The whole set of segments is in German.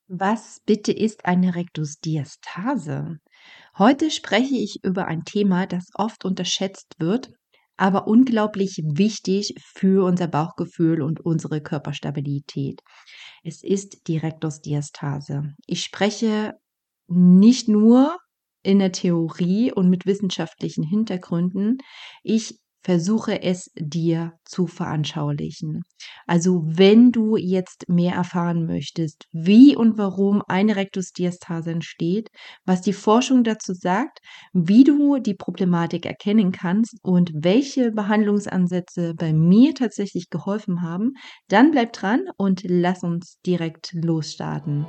Was bitte ist eine Rektusdiastase? Heute spreche ich über ein Thema, das oft unterschätzt wird, aber unglaublich wichtig für unser Bauchgefühl und unsere Körperstabilität. Es ist die Rektusdiastase. Ich spreche nicht nur in der Theorie und mit wissenschaftlichen Hintergründen. Ich versuche es dir zu veranschaulichen. Also wenn du jetzt mehr erfahren möchtest, wie und warum eine Rektusdiastase entsteht, was die Forschung dazu sagt, wie du die Problematik erkennen kannst und welche Behandlungsansätze bei mir tatsächlich geholfen haben, dann bleib dran und lass uns direkt losstarten.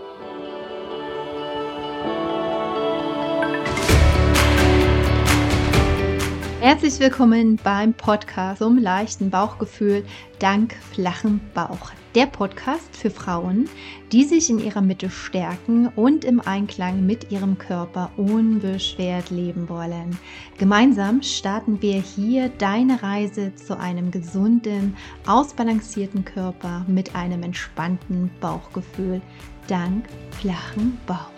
Herzlich willkommen beim Podcast zum leichten Bauchgefühl dank flachem Bauch. Der Podcast für Frauen, die sich in ihrer Mitte stärken und im Einklang mit ihrem Körper unbeschwert leben wollen. Gemeinsam starten wir hier deine Reise zu einem gesunden, ausbalancierten Körper mit einem entspannten Bauchgefühl dank flachem Bauch.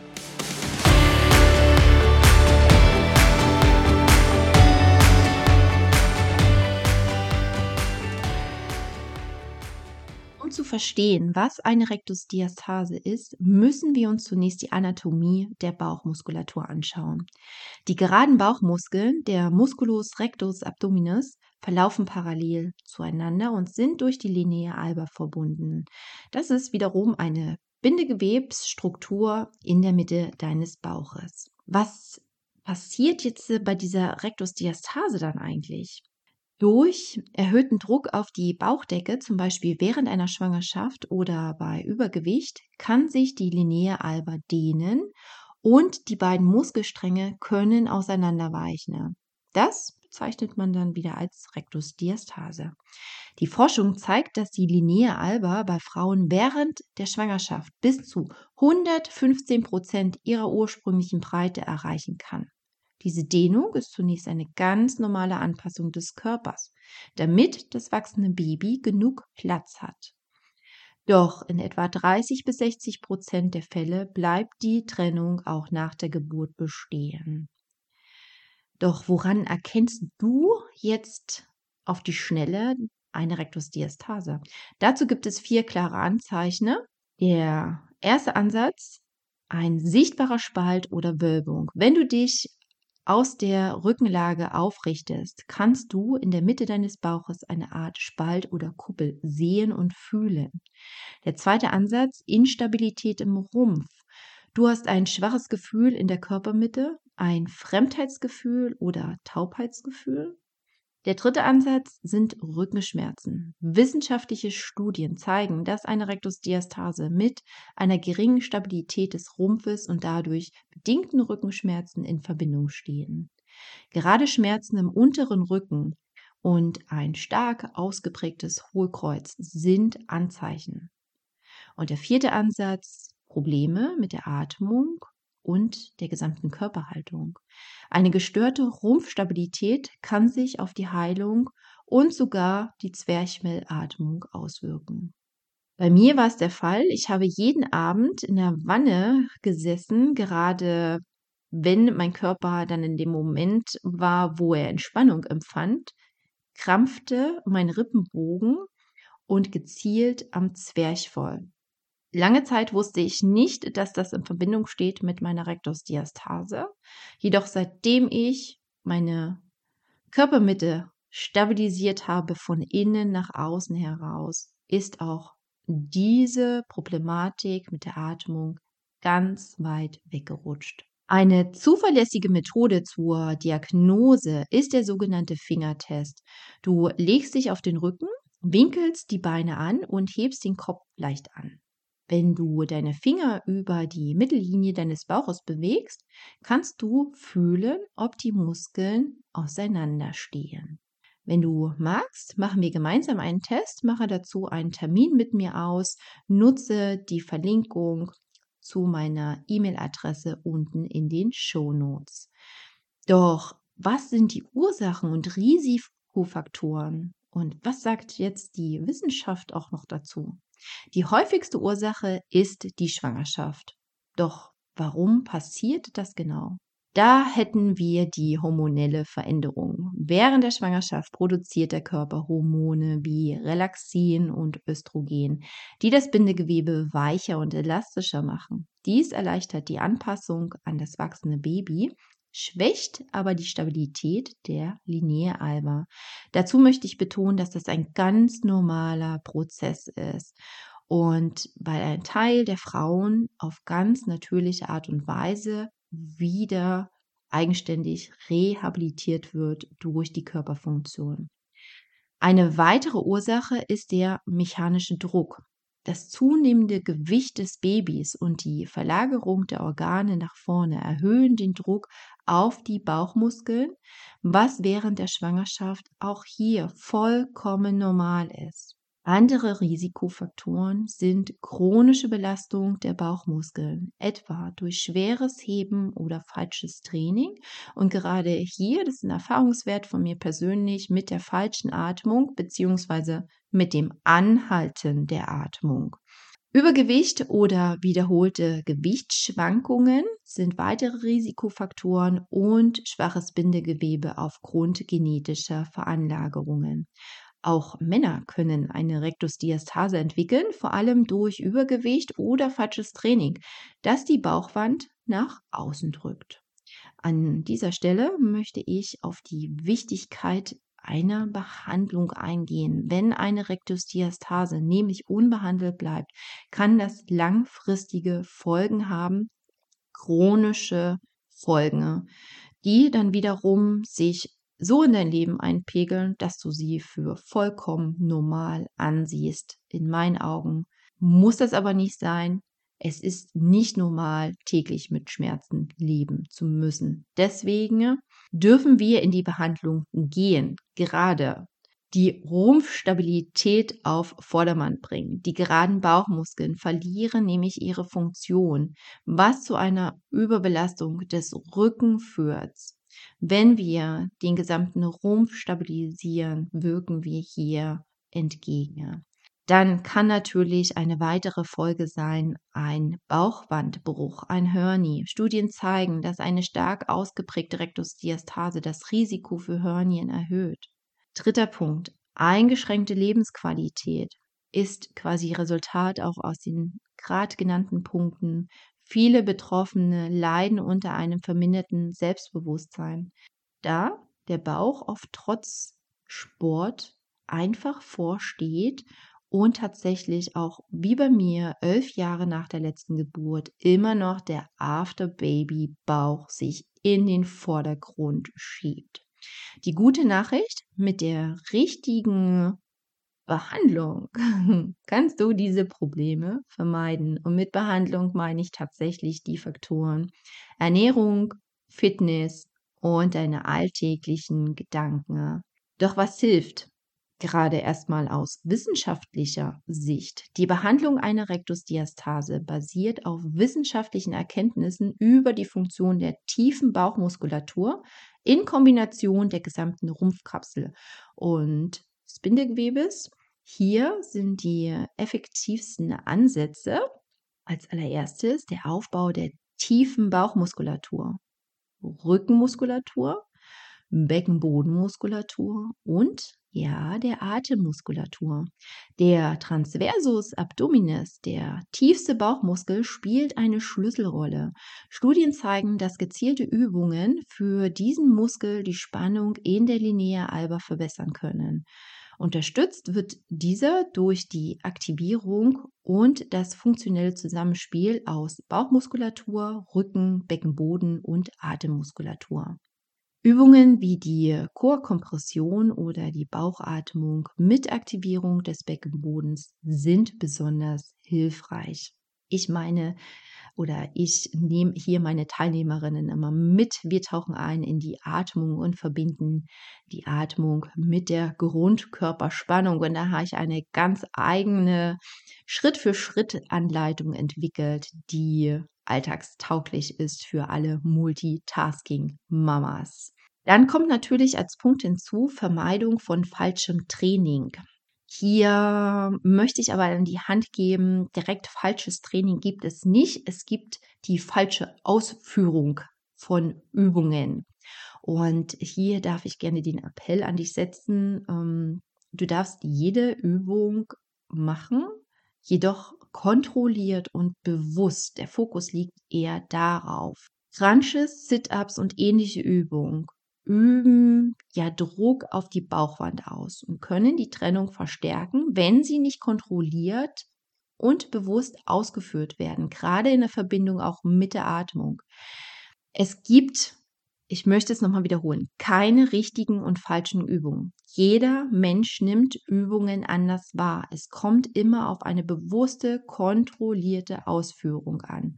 Um zu verstehen, was eine Rektusdiastase ist, müssen wir uns zunächst die Anatomie der Bauchmuskulatur anschauen. Die geraden Bauchmuskeln, der Musculus rectus abdominis, verlaufen parallel zueinander und sind durch die Linea alba verbunden. Das ist wiederum eine Bindegewebsstruktur in der Mitte deines Bauches. Was passiert jetzt bei dieser Rektusdiastase dann eigentlich? Durch erhöhten Druck auf die Bauchdecke, zum Beispiel während einer Schwangerschaft oder bei Übergewicht, kann sich die Linea alba dehnen und die beiden Muskelstränge können auseinanderweichen. Das bezeichnet man dann wieder als Rektusdiastase. Die Forschung zeigt, dass die Linea alba bei Frauen während der Schwangerschaft bis zu 115% ihrer ursprünglichen Breite erreichen kann. Diese Dehnung ist zunächst eine ganz normale Anpassung des Körpers, damit das wachsende Baby genug Platz hat. Doch in etwa 30-60% der Fälle bleibt die Trennung auch nach der Geburt bestehen. Doch woran erkennst du jetzt auf die Schnelle eine Rektusdiastase? Dazu gibt es 4 klare Anzeichen. Der erste Ansatz: ein sichtbarer Spalt oder Wölbung. Wenn du dich aus der Rückenlage aufrichtest, kannst du in der Mitte deines Bauches eine Art Spalt oder Kuppel sehen und fühlen. Der zweite Ansatz: Instabilität im Rumpf. Du hast ein schwaches Gefühl in der Körpermitte, ein Fremdheitsgefühl oder Taubheitsgefühl. Der dritte Ansatz sind Rückenschmerzen. Wissenschaftliche Studien zeigen, dass eine Rektusdiastase mit einer geringen Stabilität des Rumpfes und dadurch bedingten Rückenschmerzen in Verbindung stehen. Gerade Schmerzen im unteren Rücken und ein stark ausgeprägtes Hohlkreuz sind Anzeichen. Und der vierte Ansatz: Probleme mit der Atmung und der gesamten Körperhaltung. Eine gestörte Rumpfstabilität kann sich auf die Heilung und sogar die Zwerchfellatmung auswirken. Bei mir war es der Fall, ich habe jeden Abend in der Wanne gesessen, gerade wenn mein Körper dann in dem Moment war, wo er Entspannung empfand, krampfte mein Rippenbogen und gezielt am Zwerchfell. Lange Zeit wusste ich nicht, dass das in Verbindung steht mit meiner Rektusdiastase. Jedoch seitdem ich meine Körpermitte stabilisiert habe von innen nach außen heraus, ist auch diese Problematik mit der Atmung ganz weit weggerutscht. Eine zuverlässige Methode zur Diagnose ist der sogenannte Fingertest. Du legst dich auf den Rücken, winkelst die Beine an und hebst den Kopf leicht an. Wenn du deine Finger über die Mittellinie deines Bauches bewegst, kannst du fühlen, ob die Muskeln auseinanderstehen. Wenn du magst, machen wir gemeinsam einen Test, mache dazu einen Termin mit mir aus, nutze die Verlinkung zu meiner E-Mail-Adresse unten in den Shownotes. Doch was sind die Ursachen und Risikofaktoren? Und was sagt jetzt die Wissenschaft auch noch dazu? Die häufigste Ursache ist die Schwangerschaft. Doch warum passiert das genau? Da hätten wir die hormonelle Veränderung. Während der Schwangerschaft produziert der Körper Hormone wie Relaxin und Östrogen, die das Bindegewebe weicher und elastischer machen. Dies erleichtert die Anpassung an das wachsende Baby, schwächt aber die Stabilität der Linie alba. Dazu möchte ich betonen, dass das ein ganz normaler Prozess ist. Und weil ein Teil der Frauen auf ganz natürliche Art und Weise wieder eigenständig rehabilitiert wird durch die Körperfunktion. Eine weitere Ursache ist der mechanische Druck. Das zunehmende Gewicht des Babys und die Verlagerung der Organe nach vorne erhöhen den Druck auf die Bauchmuskeln, was während der Schwangerschaft auch hier vollkommen normal ist. Andere Risikofaktoren sind chronische Belastung der Bauchmuskeln, etwa durch schweres Heben oder falsches Training. Und gerade hier, das ist ein Erfahrungswert von mir persönlich, mit der falschen Atmung bzw. mit dem Anhalten der Atmung. Übergewicht oder wiederholte Gewichtsschwankungen sind weitere Risikofaktoren und schwaches Bindegewebe aufgrund genetischer Veranlagerungen. Auch Männer können eine Rektusdiastase entwickeln, vor allem durch Übergewicht oder falsches Training, das die Bauchwand nach außen drückt. An dieser Stelle möchte ich auf die Wichtigkeit einer Behandlung eingehen. Wenn eine Rektusdiastase nämlich unbehandelt bleibt, kann das langfristige Folgen haben, chronische Folgen, die dann wiederum sich so in dein Leben einpegeln, dass du sie für vollkommen normal ansiehst. In meinen Augen muss das aber nicht sein. Es ist nicht normal, täglich mit Schmerzen leben zu müssen. Deswegen dürfen wir in die Behandlung gehen, gerade die Rumpfstabilität auf Vordermann bringen. Die geraden Bauchmuskeln verlieren nämlich ihre Funktion, was zu einer Überbelastung des Rückens führt. Wenn wir den gesamten Rumpf stabilisieren, wirken wir hier entgegen. Dann kann natürlich eine weitere Folge sein, ein Bauchwandbruch, ein Hernie. Studien zeigen, dass eine stark ausgeprägte Rektusdiastase das Risiko für Hernien erhöht. Dritter Punkt, eingeschränkte Lebensqualität ist quasi Resultat auch aus den gerade genannten Punkten. Viele Betroffene leiden unter einem verminderten Selbstbewusstsein, da der Bauch oft trotz Sport einfach vorsteht und tatsächlich auch wie bei mir 11 Jahre nach der letzten Geburt immer noch der After-Baby-Bauch sich in den Vordergrund schiebt. Die gute Nachricht, mit der richtigen Behandlung kannst du diese Probleme vermeiden. Und mit Behandlung meine ich tatsächlich die Faktoren Ernährung, Fitness und deine alltäglichen Gedanken. Doch was hilft? Gerade erstmal aus wissenschaftlicher Sicht. Die Behandlung einer Rektusdiastase basiert auf wissenschaftlichen Erkenntnissen über die Funktion der tiefen Bauchmuskulatur in Kombination der gesamten Rumpfkapsel und des Bindegewebes. Hier sind die effektivsten Ansätze als allererstes der Aufbau der tiefen Bauchmuskulatur, Rückenmuskulatur, Beckenbodenmuskulatur und ja, der Atemmuskulatur. Der Transversus abdominis, der tiefste Bauchmuskel, spielt eine Schlüsselrolle. Studien zeigen, dass gezielte Übungen für diesen Muskel die Spannung in der Linea alba verbessern können. Unterstützt wird dieser durch die Aktivierung und das funktionelle Zusammenspiel aus Bauchmuskulatur, Rücken, Beckenboden und Atemmuskulatur. Übungen wie die Chorkompression oder die Bauchatmung mit Aktivierung des Beckenbodens sind besonders hilfreich. Ich nehme hier meine Teilnehmerinnen immer mit. Wir tauchen ein in die Atmung und verbinden die Atmung mit der Grundkörperspannung. Und da habe ich eine ganz eigene Schritt-für-Schritt-Anleitung entwickelt, die alltagstauglich ist für alle Multitasking-Mamas. Dann kommt natürlich als Punkt hinzu Vermeidung von falschem Training. Hier möchte ich aber an die Hand geben, direkt falsches Training gibt es nicht. Es gibt die falsche Ausführung von Übungen. Und hier darf ich gerne den Appell an dich setzen. Du darfst jede Übung machen, jedoch kontrolliert und bewusst. Der Fokus liegt eher darauf. Crunches, Sit-ups und ähnliche Übungen üben ja Druck auf die Bauchwand aus und können die Trennung verstärken, wenn sie nicht kontrolliert und bewusst ausgeführt werden, gerade in der Verbindung auch mit der Atmung. Es gibt, ich möchte es nochmal wiederholen, keine richtigen und falschen Übungen. Jeder Mensch nimmt Übungen anders wahr. Es kommt immer auf eine bewusste, kontrollierte Ausführung an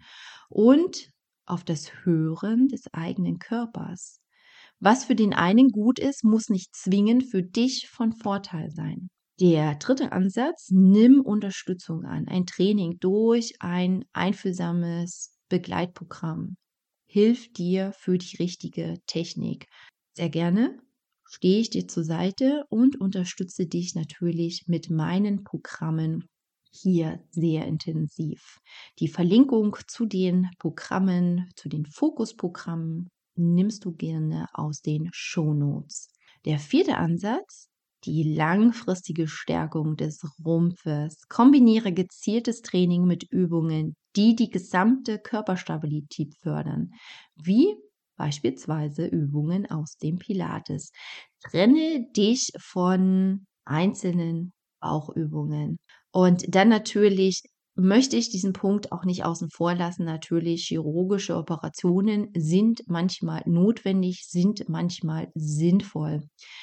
und auf das Hören des eigenen Körpers. Was für den einen gut ist, muss nicht zwingend für dich von Vorteil sein. Der dritte Ansatz, nimm Unterstützung an. Ein Training durch ein einfühlsames Begleitprogramm hilft dir für die richtige Technik. Sehr gerne stehe ich dir zur Seite und unterstütze dich natürlich mit meinen Programmen hier sehr intensiv. Die Verlinkung zu den Programmen, zu den Fokusprogrammen, nimmst du gerne aus den Shownotes. Der vierte Ansatz, die langfristige Stärkung des Rumpfes. Kombiniere gezieltes Training mit Übungen, die die gesamte Körperstabilität fördern, wie beispielsweise Übungen aus dem Pilates. Trenne dich von einzelnen Bauchübungen. Und dann natürlich möchte ich diesen Punkt auch nicht außen vor lassen. Natürlich, chirurgische Operationen sind manchmal notwendig, sind manchmal sinnvoll.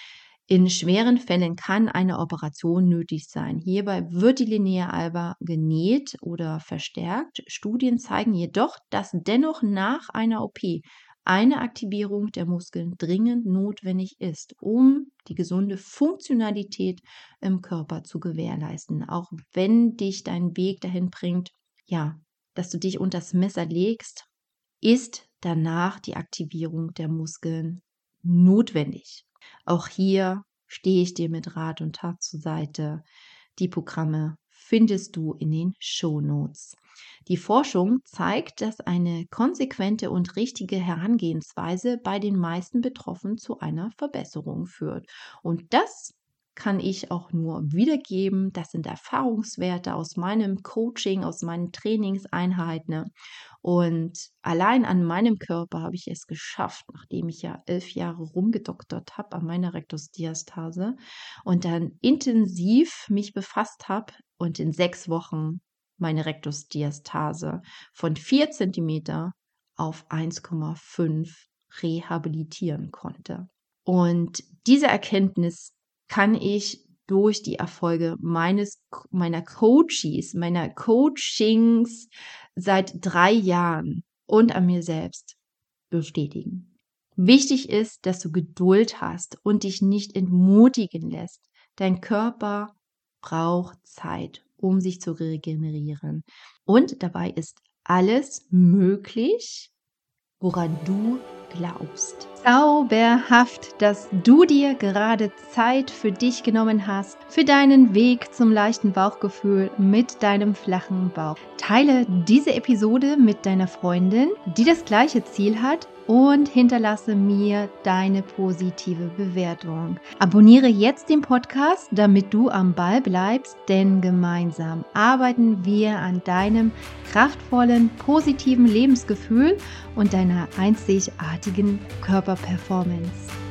In schweren Fällen kann eine Operation nötig sein. Hierbei wird die Linealba genäht oder verstärkt. Studien zeigen jedoch, dass dennoch nach einer OP eine Aktivierung der Muskeln dringend notwendig ist, um die gesunde Funktionalität im Körper zu gewährleisten. Auch wenn dich dein Weg dahin bringt, ja, dass du dich unter das Messer legst, ist danach die Aktivierung der Muskeln notwendig. Auch hier stehe ich dir mit Rat und Tat zur Seite. Die Programme findest du in den Shownotes. Die Forschung zeigt, dass eine konsequente und richtige Herangehensweise bei den meisten Betroffenen zu einer Verbesserung führt. Und das kann ich auch nur wiedergeben. Das sind Erfahrungswerte aus meinem Coaching, aus meinen Trainingseinheiten. Und allein an meinem Körper habe ich es geschafft, nachdem ich ja 11 Jahre rumgedoktert habe an meiner Rektusdiastase und dann intensiv mich befasst habe und in 6 Wochen meine Rektusdiastase von 4 cm auf 1,5 rehabilitieren konnte. Und diese Erkenntnis kann ich durch die Erfolge meiner Coaches, meiner Coachings seit 3 Jahren und an mir selbst bestätigen. Wichtig ist, dass du Geduld hast und dich nicht entmutigen lässt. Dein Körper braucht Zeit, um sich zu regenerieren. Und dabei ist alles möglich, woran du glaubst. Zauberhaft, dass du dir gerade Zeit für dich genommen hast, für deinen Weg zum leichten Bauchgefühl mit deinem flachen Bauch. Teile diese Episode mit deiner Freundin, die das gleiche Ziel hat, und hinterlasse mir deine positive Bewertung. Abonniere jetzt den Podcast, damit du am Ball bleibst, denn gemeinsam arbeiten wir an deinem kraftvollen, positiven Lebensgefühl und deiner einzigartigen Körperperformance.